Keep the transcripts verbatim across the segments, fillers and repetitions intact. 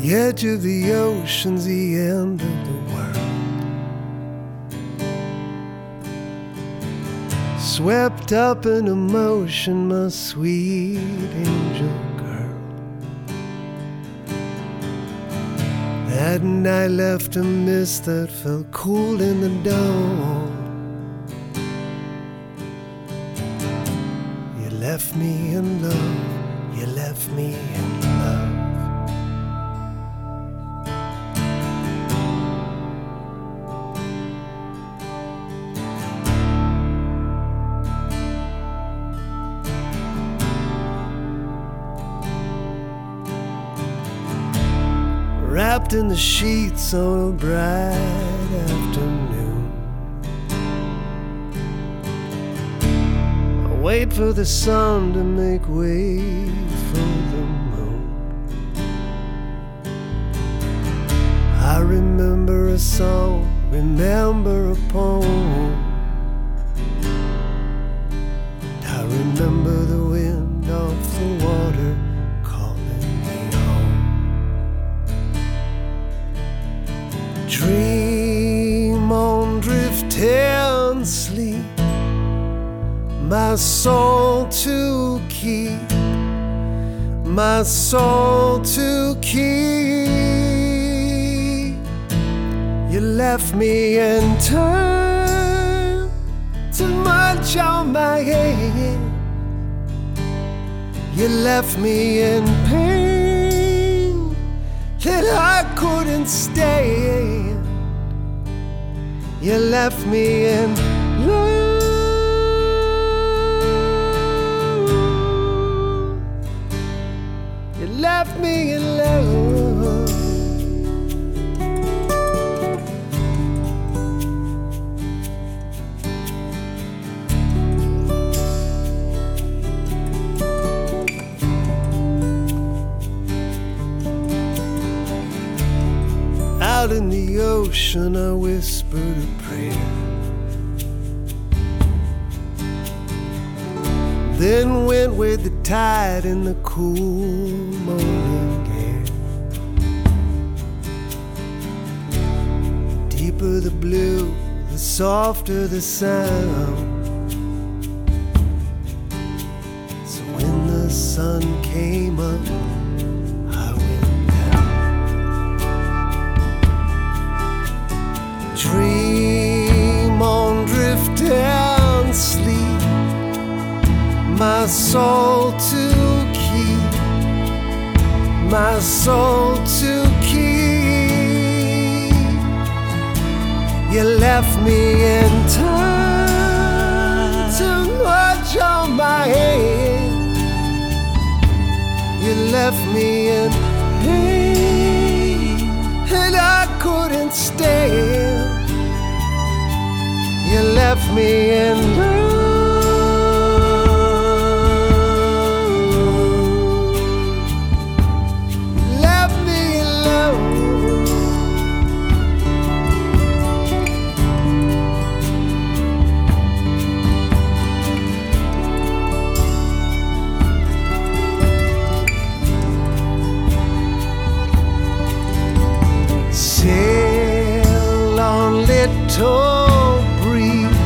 The edge of the ocean's the end of the world. Swept up in emotion, my sweet angel girl. That night left a mist that felt cool in the dawn. You left me in love, you left me in love. Wrapped in the sheets on a bright afternoon, I wait for the sun to make way for the moon. I remember a song, remember a poem. I remember the wind off the water calling me home. Dream on, drift and sleep, my soul to keep, my soul to keep. You left me in time, too much on my head. You left me in pain that I couldn't stand. You left me in love. You left me in love. Out in the ocean I whispered a prayer, then went with the tide in the cool morning air. Deeper the blue, the softer the sound. So when the sun came up, I went down. Dream on, drift and sleep, my soul to keep, my soul to keep. You left me in time, too much on my head. You left me in pain and I couldn't stand. You left me in love. Sail on, little breeze,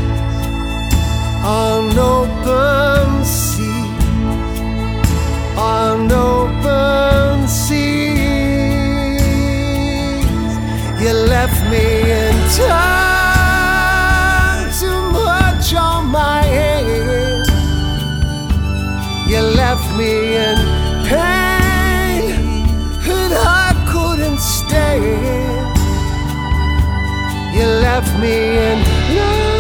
on open sea, on open seas. You left me in time, too much on my head. You left me in pain and I couldn't stand. You left me in love.